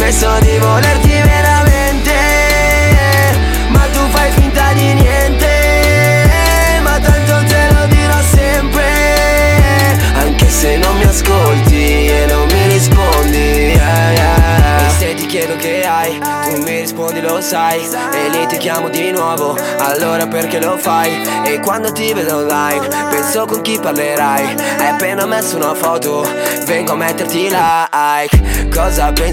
Penso di volerti veramente, ma tu fai finta di niente. Ma tanto te lo dirò sempre, anche se non mi ascolti e non mi rispondi, yeah, yeah. E se ti chiedo che hai, tu mi rispondi lo sai. E lì ti chiamo di nuovo, allora perché lo fai? E quando ti vedo online, penso con chi parlerai. Hai appena messo una foto, vengo a metterti like. Cosa pensi?